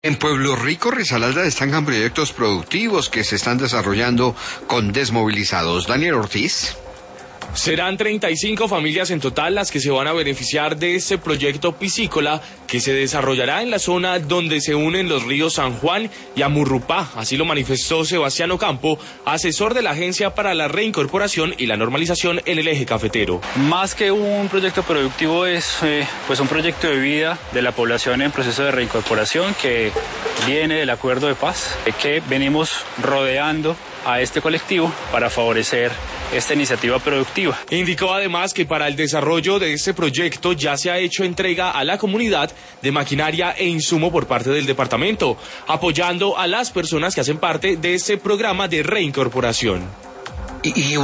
En Pueblo Rico, Risaralda, destacan proyectos productivos que se están desarrollando con desmovilizados. Daniel Ortiz. Serán 35 familias en total las que se van a beneficiar de este proyecto piscícola que se desarrollará en la zona donde se unen los ríos San Juan y Amurrupá. Así lo manifestó Sebastián Ocampo, asesor de la Agencia para la Reincorporación y la Normalización en el Eje Cafetero. Más que un proyecto productivo es pues un proyecto de vida de la población en proceso de reincorporación que viene del acuerdo de paz que venimos rodeando a este colectivo para favorecer esta iniciativa productiva. Indicó además que para el desarrollo de este proyecto ya se ha hecho entrega a la comunidad de maquinaria e insumo por parte del departamento, apoyando a las personas que hacen parte de este programa de reincorporación. Y